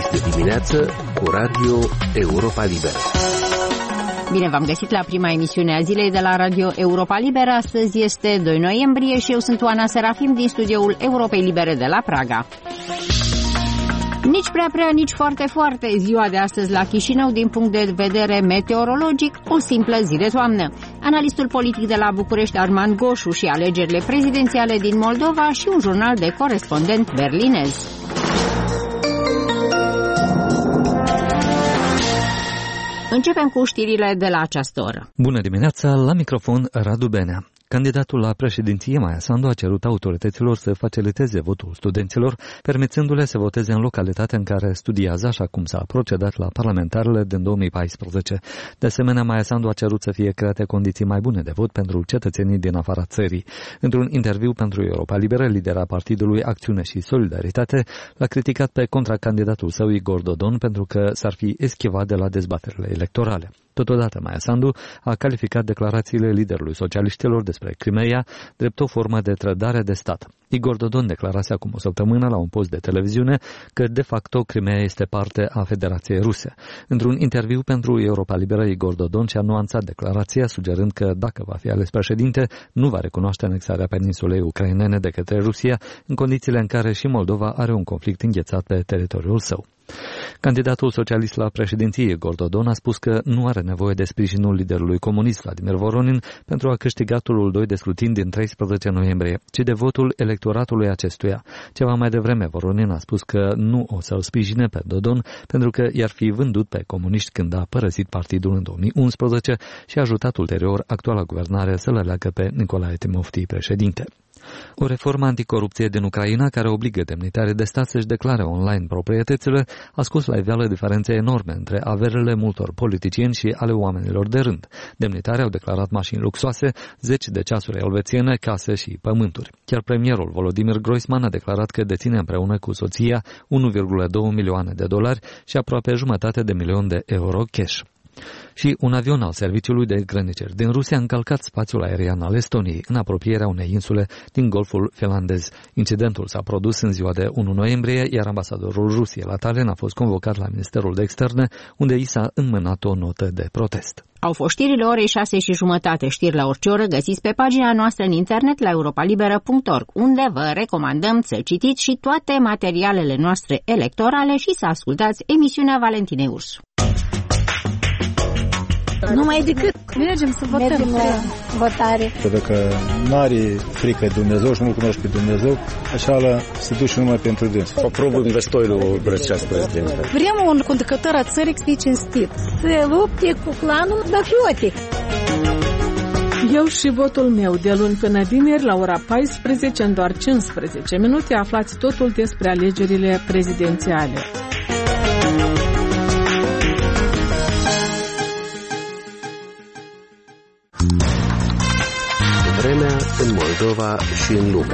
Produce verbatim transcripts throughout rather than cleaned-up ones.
de dimineață cu Radio Europa Liberă. Bine v-am găsit la prima emisiune a zilei de la Radio Europa Liberă. Astăzi este doi noiembrie și eu sunt Oana Serafim din studioul Europei Libere de la Praga. Nici prea prea, nici foarte foarte. Ziua de astăzi la Chișinău, din punct de vedere meteorologic, o simplă zi de toamnă. Analistul politic de la București, Armand Goșu, și alegerile prezidențiale din Moldova și un jurnal de corespondent berlinez. Începem cu știrile de la această oră. Bună dimineața, la microfon Radu Benea. Candidatul la președinție, Maia Sandu, a cerut autorităților să faciliteze votul studenților, permițându-le să voteze în localitatea în care studiază, așa cum s-a procedat la parlamentarele din două mii paisprezece. De asemenea, Maia Sandu a cerut să fie create condiții mai bune de vot pentru cetățenii din afara țării. Într-un interviu pentru Europa Liberă, lidera partidului Acțiune și Solidaritate l-a criticat pe contracandidatul său, Igor Dodon, pentru că s-ar fi eschivat de la dezbaterile electorale. Totodată, Maia Sandu a calificat declarațiile liderului socialiștilor despre Crimeea drept o formă de trădare de stat. Igor Dodon declarase acum o săptămână la un post de televiziune că, de facto, Crimeea este parte a Federației Ruse. Într-un interviu pentru Europa Liberă, Igor Dodon și-a nuanțat declarația, sugerând că, dacă va fi ales președinte, nu va recunoaște anexarea peninsulei ucrainene de către Rusia, în condițiile în care și Moldova are un conflict înghețat pe teritoriul său. Candidatul socialist la președinție, Igor Dodon, a spus că nu are nevoie de sprijinul liderului comunist, Vladimir Voronin, pentru a câștiga turul doi de scrutin din treisprezece noiembrie, ci de votul electoratului acestuia. Ceva mai devreme, Voronin a spus că nu o să-l sprijine pe Dodon, pentru că i-ar fi vândut pe comuniști când a părăsit partidul în două mii unsprezece și a ajutat ulterior actuala guvernare să-l aleagă pe Nicolae Timofti președinte. O reformă anticorupție din Ucraina, care obligă demnitarii de stat să-și declare online proprietățile, a scos la iveală diferențe enorme între averile multor politicieni și ale oamenilor de rând. Demnitarii au declarat mașini luxoase, zeci de ceasuri elvețiene, case și pământuri. Chiar premierul Volodymyr Groisman a declarat că deține împreună cu soția unu virgulă doi milioane de dolari și aproape jumătate de milion de euro cash. Și un avion al Serviciului de Grăniceri din Rusia a încălcat spațiul aerian al Estoniei în apropierea unei insule din Golful finlandez. Incidentul s-a produs în ziua de unu noiembrie, iar ambasadorul Rusiei la Tallinn a fost convocat la Ministerul de Externe, unde i s-a înmânat o notă de protest. Au fost știrile orei șase și jumătate. Știri la orice oră găsiți pe pagina noastră în internet la europalibera punct org, unde vă recomandăm să citiți și toate materialele noastre electorale și să ascultați emisiunea Valentinei Ursu. Numai decât mergem să votăm. Mergem la votare. Dacă nu are frică de Dumnezeu și nu-L cunoști pe Dumnezeu, așa la se duce numai pentru dâns. Попробуем достойно врача президента. Vrem un conducător a țării să fie cinstit, să lupte cu clanul patriotic. Eu și votul meu de luni până vineri la ora paisprezece, în doar cincisprezece minute, aflați totul despre alegerile prezidențiale. Vremea în Moldova și în lume.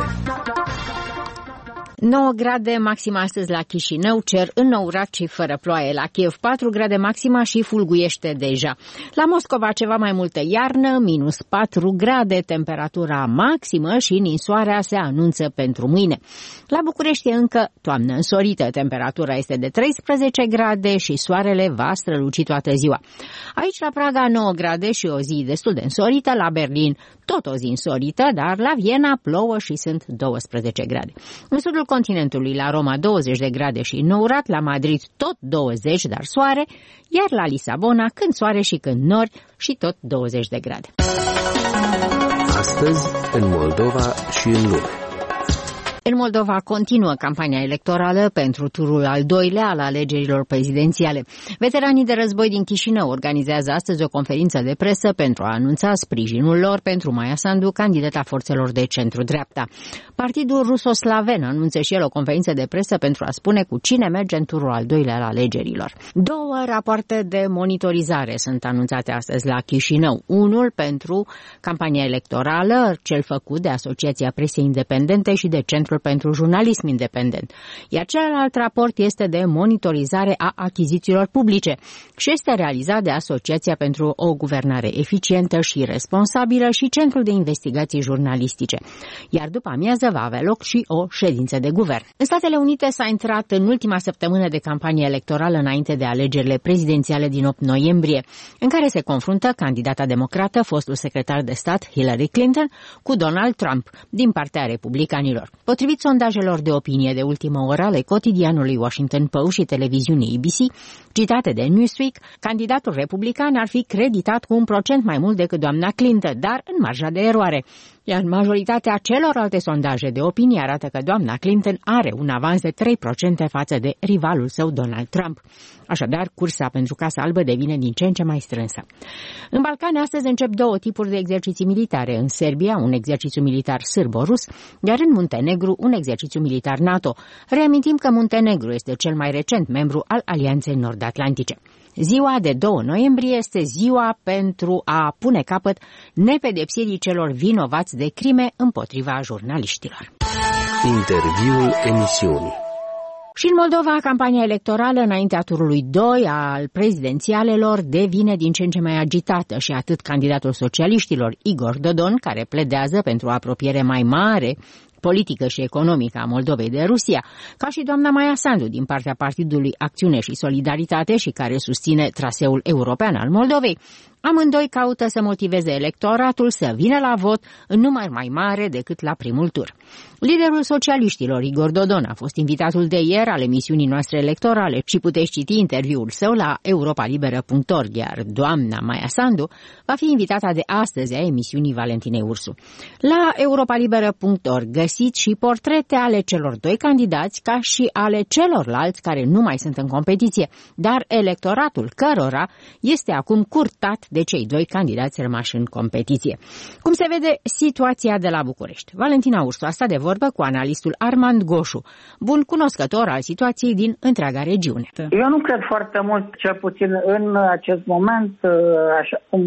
nouă grade maxima astăzi la Chișinău, cer înourat și fără ploaie. La Kiev patru grade maxima și fulguiește deja. La Moscova ceva mai multă iarnă, minus patru grade, temperatura maximă și ninsoarea se anunță pentru mâine. La București e încă toamnă însorită, temperatura este de treisprezece grade și soarele va străluci toată ziua. Aici la Praga nouă grade și o zi destul de însorită, la Berlin tot o zi însorită, dar la Viena plouă și sunt douăsprezece grade. În sudul continentului, la Roma douăzeci de grade și nourat, la Madrid tot douăzeci, dar soare, iar la Lisabona când soare și când nori și tot douăzeci de grade. Astăzi, în Moldova și în lume. În Moldova continuă campania electorală pentru turul al doilea al alegerilor prezidențiale. Veteranii de război din Chișinău organizează astăzi o conferință de presă pentru a anunța sprijinul lor pentru Maia Sandu, candidata forțelor de centru-dreapta. Partidul rusoslaven anunță și el o conferință de presă pentru a spune cu cine merge în turul al doilea al alegerilor. Două rapoarte de monitorizare sunt anunțate astăzi la Chișinău. Unul pentru campania electorală, cel făcut de Asociația Presei Independente și de Centrul Centrul pentru Jurnalism Independent, iar celălalt raport este de monitorizare a achizițiilor publice și este realizat de Asociația pentru o Guvernare Eficientă și Responsabilă și Centrul de Investigații Jurnalistice, iar după amiază va avea loc și o ședință de guvern. În Statele Unite s-a intrat în ultima săptămână de campanie electorală înainte de alegerile prezidențiale din opt noiembrie, în care se confruntă candidata democrată, fostul secretar de stat Hillary Clinton, cu Donald Trump din partea republicanilor. Potrivit sondajelor de opinie de ultimă oră ale cotidianului Washington Post și televiziunii A B C, citate de Newsweek, candidatul republican ar fi creditat cu un procent mai mult decât doamna Clinton, dar în marja de eroare. Iar majoritatea celorlalte sondaje de opinie arată că doamna Clinton are un avans de trei la sută față de rivalul său Donald Trump. Așadar, cursa pentru Casa Albă devine din ce în ce mai strânsă. În Balcani astăzi încep două tipuri de exerciții militare. În Serbia, un exercițiu militar sârbo-rus, iar în Muntenegru, un exercițiu militar NATO. Reamintim că Muntenegru este cel mai recent membru al Alianței Nord-Atlantice. Ziua de doi noiembrie este ziua pentru a pune capăt nepedepsirii celor vinovați de crime împotriva jurnaliștilor. Interviul emisiunii. Și în Moldova, campania electorală înaintea turului doi al prezidențialelor devine din ce în ce mai agitată și atât candidatul socialiștilor Igor Dodon, care pledează pentru o apropiere mai mare politică și economică a Moldovei de Rusia, ca și doamna Maia Sandu din partea Partidului Acțiune și Solidaritate și care susține traseul european al Moldovei. Amândoi caută să motiveze electoratul să vină la vot în număr mai mare decât la primul tur. Liderul socialiștilor, Igor Dodon, a fost invitatul de ieri al emisiunii noastre electorale și puteți citi interviul său la europa liberă punct org, iar doamna Maia Sandu va fi invitata de astăzi a emisiunii Valentinei Ursu. La europa liberă punct org găsiți și portrete ale celor doi candidați ca și ale celorlalți care nu mai sunt în competiție, dar electoratul cărora este acum curtat de cei doi candidați rămași în competiție. Cum se vede situația de la București? Valentina Ursu a stat de vorbă cu analistul Armand Goșu, bun cunoscător al situației din întreaga regiune. Eu nu cred foarte mult, cel puțin în acest moment, așa cum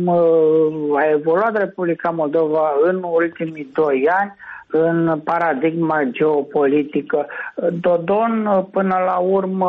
a evoluat Republica Moldova în ultimii doi ani, în paradigma geopolitică. Dodon, până la urmă,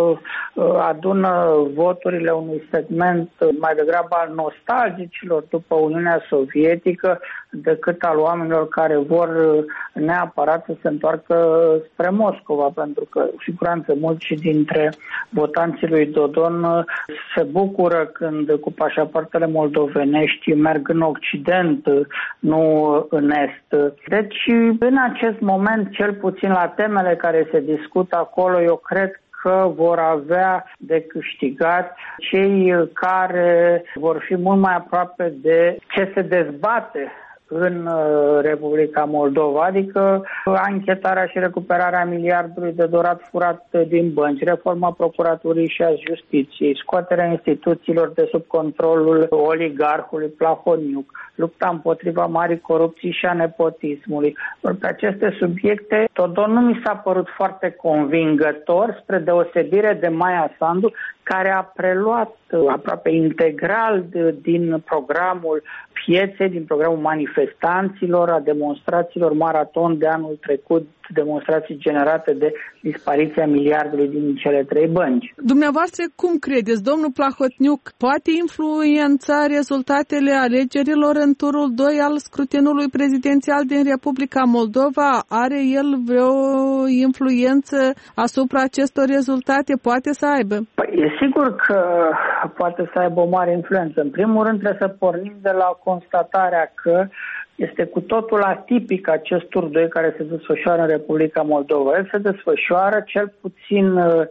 adună voturile unui segment mai degrabă al nostalgicilor după Uniunea Sovietică decât al oamenilor care vor neapărat să se întoarcă spre Moscova, pentru că, cu siguranță, mulți și dintre votanții lui Dodon se bucură când cu pașapoartele moldovenești merg în Occident, nu în Est. Deci, în acest moment, cel puțin la temele care se discută acolo, eu cred că vor avea de câștigat cei care vor fi mult mai aproape de ce se dezbate în Republica Moldova, adică anchetarea și recuperarea miliardului de dolar furat din bănci, reforma procuraturii și a justiției, scoaterea instituțiilor de sub controlul oligarhului Plahoniuc, lupta împotriva marii corupții și a nepotismului. Pe aceste subiecte, Dodon nu mi s-a părut foarte convingător, spre deosebire de Maia Sandu, care a preluat aproape integral din programul pieței, din programul manifestanților, a demonstrațiilor maraton de anul trecut, demonstrații generate de dispariția miliardului din cele trei bănci. Dumneavoastră, cum credeți, domnul Plahotniuc poate influența rezultatele alegerilor în turul doi al scrutinului prezidențial din Republica Moldova? Are el vreo influență asupra acestor rezultate? Poate să aibă? Păi, e sigur că poate să aibă o mare influență. În primul rând trebuie să pornim de la constatarea că este cu totul atipic acest tur doi care se desfășoară în Republica Moldova. El se desfășoară cel puțin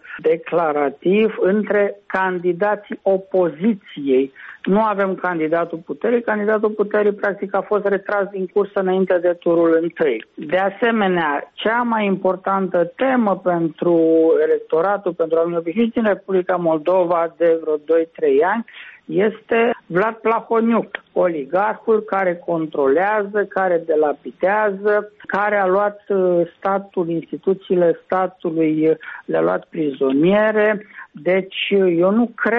declarativ între candidații opoziției. Nu avem candidatul puterii. Candidatul puterii practic a fost retras din cursă înainte de turul întâi. De asemenea, cea mai importantă temă pentru electoratul, pentru oamenii obișnuiți din Republica Moldova de vreo doi trei ani, este Vlad Plahoniuc, oligarhul care controlează, care delapidează, care a luat statul, instituțiile statului, le-a luat prizoniere. Deci eu nu cred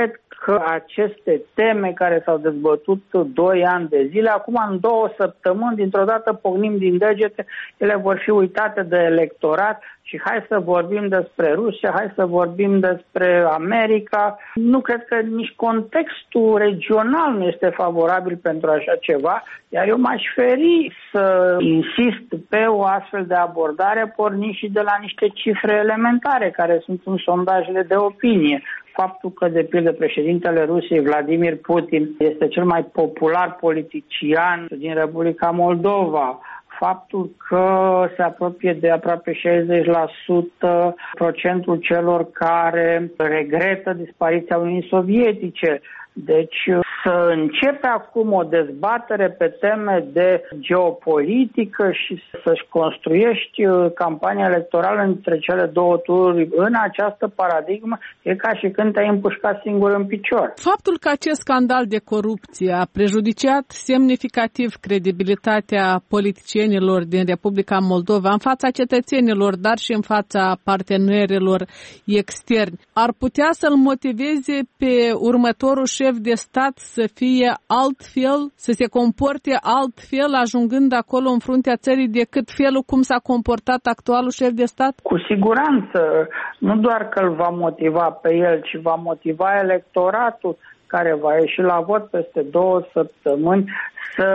că aceste teme care s-au dezbătut doi ani de zile, acum în două săptămâni, dintr-o dată pocnim din degete, ele vor fi uitate de electorat și hai să vorbim despre Rusia, hai să vorbim despre America. Nu cred că nici contextul regional nu este favorabil pentru așa ceva, iar eu m-aș feri să insist pe o astfel de abordare, pornind și de la niște cifre elementare care sunt în sondajele de opinie. Faptul că, de pildă, președintele Rusiei, Vladimir Putin, este cel mai popular politician din Republica Moldova, faptul că se apropie de aproape șaizeci la sută procentul celor care regretă dispariția Uniunii Sovietice. Deci să începe acum o dezbatere pe teme de geopolitică și să-și construiești campania electorală între cele două tururi în această paradigmă e ca și când te-ai împușcat singur în picior. Faptul că acest scandal de corupție a prejudiciat semnificativ credibilitatea politicienilor din Republica Moldova în fața cetățenilor, dar și în fața partenerilor externi, ar putea să-l motiveze pe următorul șef de stat să fie altfel, să se comporte altfel, ajungând acolo în fruntea țării decât felul cum s-a comportat actualul șef de stat? Cu siguranță, nu doar că îl va motiva pe el, ci va motiva electoratul care va ieși la vot peste două săptămâni să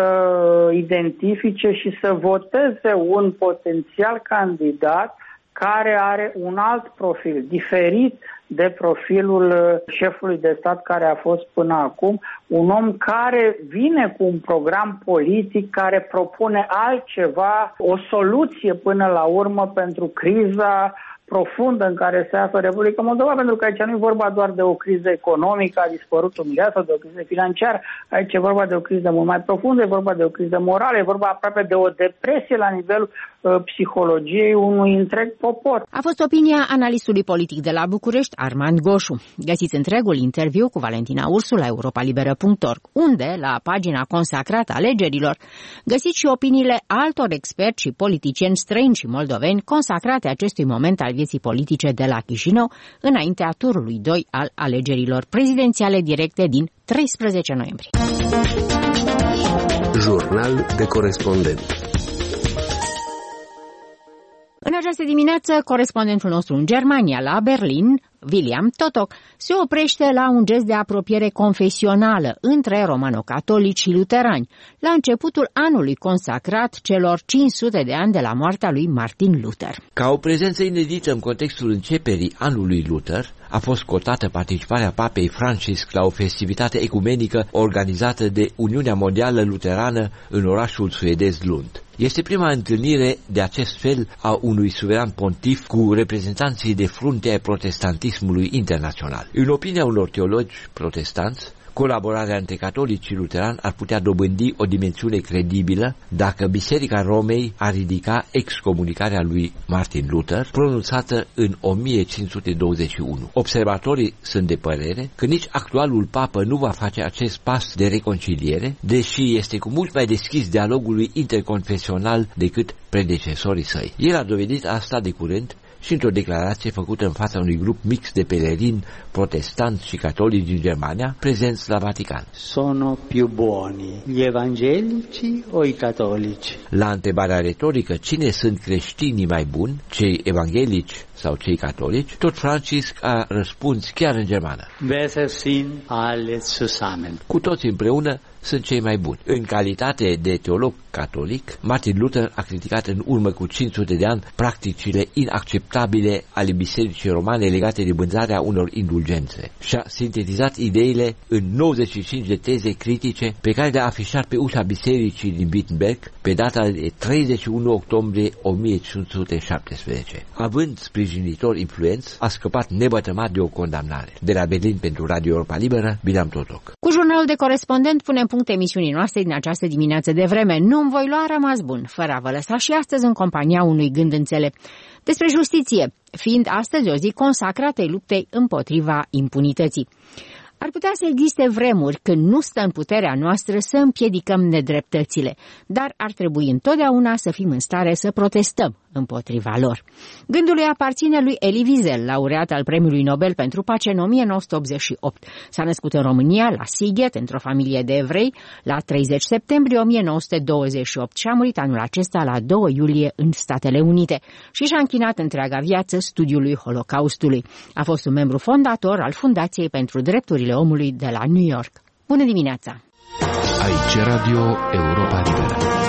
identifice și să voteze un potențial candidat care are un alt profil, diferit de profilul șefului de stat care a fost până acum, un om care vine cu un program politic care propune altceva, o soluție până la urmă pentru criza profundă în care se află Republica Moldova, pentru că aici nu e vorba doar de o criză economică, a dispărut un miliard, sau de o criză financiară, aici e vorba de o criză mult mai profundă, e vorba de o criză morală, e vorba aproape de o depresie la nivelul uh, psihologiei unui întreg popor. A fost opinia analistului politic de la București, Armand Goșu. Găsiți întregul interviu cu Valentina Ursu la europa liberă punct org, unde, la pagina consacrată alegerilor, găsiți și opiniile altor experți și politicieni străini și moldoveni consacrate acestui moment al vieții politice de la Chișinău, înaintea turului doi al alegerilor prezidențiale directe din treisprezece noiembrie. Jurnal de corespondent. În această dimineață, corespondentul nostru în Germania, la Berlin, William Totok, se oprește la un gest de apropiere confesională între romano-catolici și luterani, la începutul anului consacrat celor cinci sute de ani de la moartea lui Martin Luther. Ca o prezență inedită în contextul începerii anului Luther, a fost cotată participarea papei Francisc la o festivitate ecumenică organizată de Uniunea Mondială Luterană în orașul suedez Lund. Este prima întâlnire de acest fel a unui suveran pontif cu reprezentanții de frunte ai protestantismului internațional. În opinia unor teologi protestanți, colaborarea între catolici și luterani ar putea dobândi o dimensiune credibilă dacă Biserica Romei ar ridica excomunicarea lui Martin Luther, pronunțată în o mie cinci sute douăzeci și unu. Observatorii sunt de părere că nici actualul papă nu va face acest pas de reconciliere, deși este cu mult mai deschis dialogului interconfesional decât predecesorii săi. El a dovedit asta de curând și într-o declarație făcută în fața unui grup mix de pelerini protestanți și catolici din Germania, prezenți la Vatican. Sono più buoni gli evangelici o i cattolici? La întrebarea retorică, cine sunt creștinii mai buni, cei evanghelici sau cei catolici, tot Francisc a răspuns chiar în germană. Besser sind alle zusammen. Cu toți împreună sunt cei mai buni. În calitate de teolog catolic, Martin Luther a criticat în urmă cu cinci sute de ani practicile inacceptabile ale bisericii romane legate de vânzarea unor indulgențe și a sintetizat ideile în nouăzeci și cinci de teze critice pe care le-a afișat pe ușa bisericii din Wittenberg pe data de treizeci și unu octombrie o mie cinci sute șaptesprezece. Având sprijinitori influenți, a scăpat nebătămat de o condamnare. De la Berlin pentru Radio Europa Liberă, Bilam Totoc. Cu jurnalul de corespondent punem punct emisiunii noastre din această dimineață de vreme. Nu-mi voi lua, rămas bun, fără a vă lăsa și astăzi în compania unui gând înțelept despre justiție, fiind astăzi o zi consacrată luptei împotriva impunității. Ar putea să existe vremuri când nu stă în puterea noastră să împiedicăm nedreptățile, dar ar trebui întotdeauna să fim în stare să protestăm împotriva lor. Gândul lui aparține lui Elie Wiesel, laureat al Premiului Nobel pentru Pace în o mie nouă sute optzeci și opt. S-a născut în România, la Sighet, într-o familie de evrei, la treizeci septembrie o mie nouă sute douăzeci și opt și a murit anul acesta la doi iulie în Statele Unite și și-a închinat întreaga viață studiului Holocaustului. A fost un membru fondator al Fundației pentru Drepturile Omului de la New York. Bună dimineața! Aici Radio Europa Liberă.